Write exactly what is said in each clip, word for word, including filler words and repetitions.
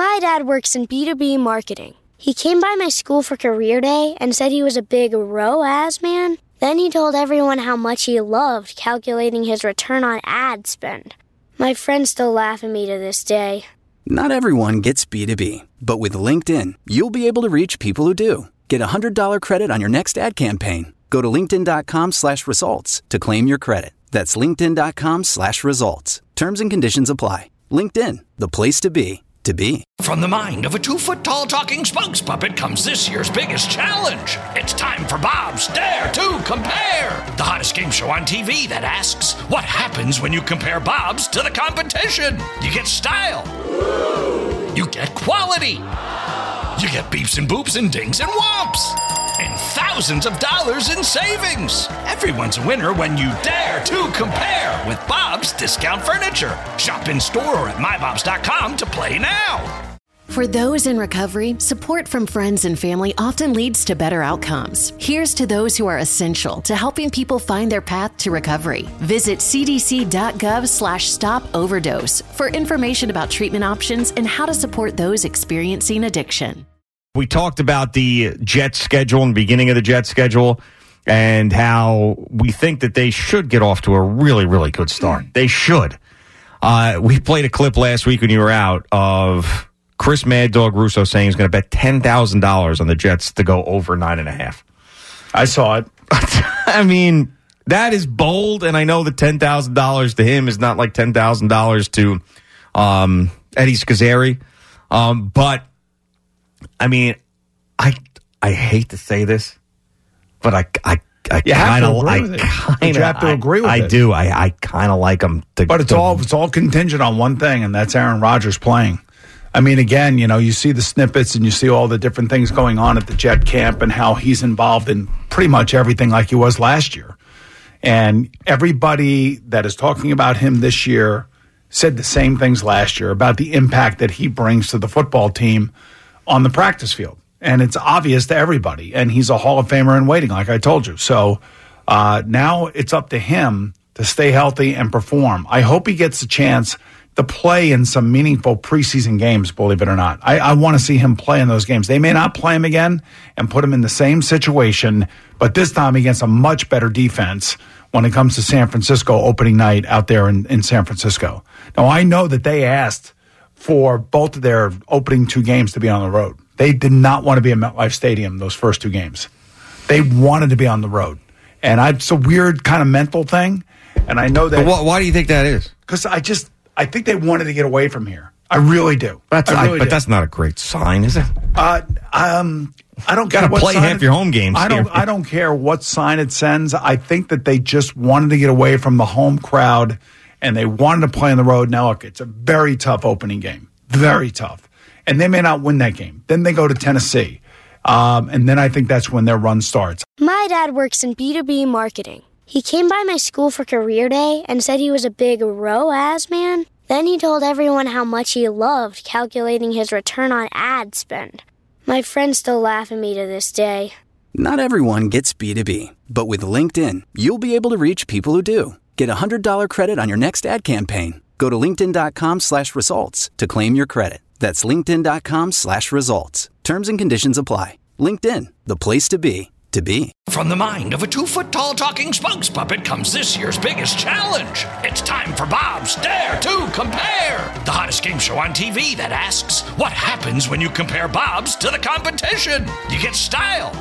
My dad works in B two B marketing. He came by my school for career day and said he was a big R O A S man. Then he told everyone how much he loved calculating his return on ad spend. My friends still laugh at me to this day. Not everyone gets B two B, but with LinkedIn, you'll be able to reach people who do. Get a one hundred dollars credit on your next ad campaign. Go to linkedin.com slash results to claim your credit. That's linkedin.com slash results. Terms and conditions apply. LinkedIn, the place to be, to be. From the mind of a two-foot-tall talking Spunks puppet comes this year's biggest challenge. It's time for Bob's Dare to Compare, the hottest game show on T V that asks, what happens when you compare Bob's to the competition? You get style. You get quality. You get beeps and boops and dings and whomps. And thousands of dollars in savings. Everyone's a winner when you dare to compare with Bob's Discount Furniture. Shop in store or at my bobs dot com to play now. For those in recovery, support from friends and family often leads to better outcomes. Here's to those who are essential to helping people find their path to recovery. Visit cdc.gov slash stop overdose for information about treatment options and how to support those experiencing addiction. We talked about the Jets schedule and the beginning of the Jets schedule and how we think that they should get off to a really, really good start. They should. Uh, we played a clip last week when you were out of Chris Mad Dog Russo saying he's going to bet ten thousand dollars on the Jets to go over nine and a half. I saw it. I mean, that is bold, and I know that ten thousand dollars to him is not like ten thousand dollars to um, Eddie Scazzeri, um, but I mean, I I hate to say this, but I I I kind of I kind of have to agree with I, it. I do. I I kind of like him to. But it's to, all it's all contingent on one thing, and that's Aaron Rodgers playing. I mean, again, you know, you see the snippets and you see all the different things going on at the Jet camp and how he's involved in pretty much everything like he was last year. And everybody that is talking about him this year said the same things last year about the impact that he brings to the football team on the practice field. And it's obvious to everybody. And he's a Hall of Famer in waiting, like I told you. So uh, now it's up to him to stay healthy and perform. I hope he gets a chance to play in some meaningful preseason games, believe it or not. I, I want to see him play in those games. They may not play him again and put him in the same situation, but this time against a much better defense when it comes to San Francisco opening night out there in, in San Francisco. Now, I know that they asked for both of their opening two games to be on the road. They did not want to be at MetLife Stadium those first two games. They wanted to be on the road. And I, it's a weird kind of mental thing. And I know that. But wh- why do you think that is? Because I just, I think they wanted to get away from here. I really do. That's I really I, but do. that's not a great sign, is it? Uh, um, I don't got care to what play sign half it, your home games. I don't. Here. I don't care what sign it sends. I think that they just wanted to get away from the home crowd, and they wanted to play on the road. Now, look, it's a very tough opening game, very tough, and they may not win that game. Then they go to Tennessee, um, and then I think that's when their run starts. My dad works in B two B marketing. He came by my school for career day and said he was a big R O A S man. Then he told everyone how much he loved calculating his return on ad spend. My friends still laugh at me to this day. Not everyone gets B two B, but with LinkedIn, you'll be able to reach people who do. Get a one hundred dollars credit on your next ad campaign. Go to linkedin.com slash results to claim your credit. That's linkedin.com slash results. Terms and conditions apply. LinkedIn, the place to be, to be. From the mind of a two-foot-tall talking Spunks puppet comes this year's biggest challenge. It's time for Bob's Dare to Compare, the hottest game show on T V that asks, what happens when you compare Bob's to the competition? You get style.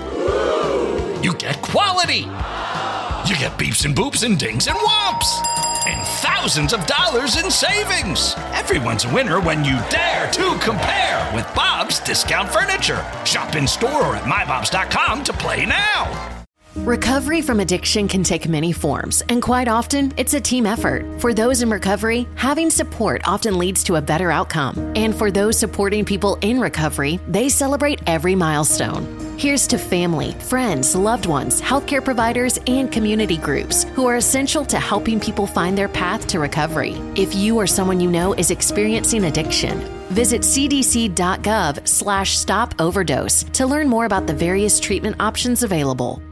You get quality. You get beeps and boops and dings and whomps. And thousands of dollars in savings. Everyone's a winner when you dare to compare with Bob's Discount Furniture. Shop in store or at my bobs dot com to play now. Recovery from addiction can take many forms, and quite often, it's a team effort. For those in recovery, having support often leads to a better outcome. And for those supporting people in recovery, they celebrate every milestone. Here's to family, friends, loved ones, healthcare providers, and community groups who are essential to helping people find their path to recovery. If you or someone you know is experiencing addiction, visit cdc.gov slash stop overdose to learn more about the various treatment options available.